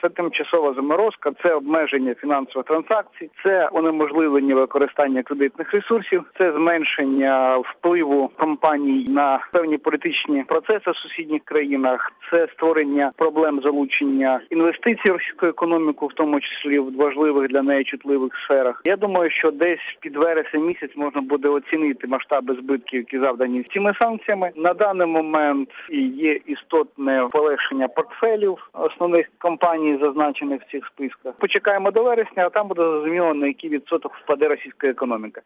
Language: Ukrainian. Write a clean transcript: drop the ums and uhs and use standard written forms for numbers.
це тимчасова заморозка, це обмеження фінансових транзакцій, це унеможливлення використання кредитних ресурсів, це зменшення впливу компаній на певні політичні процеси в сусідніх країнах, це створення проблем залучення інвестицій в російську економіку, в тому числі в важливих для неї чутливих сферах. Я думаю, що десь під вересень місяць можна буде оцінити масштаби збитків, які завдані цими санкціями. На даний момент є істотне полегшення портфелів основних компаній, зазначених в цих списках. Почекаємо до вересня, а там буде зрозуміло, на який відсоток впаде російська економіка.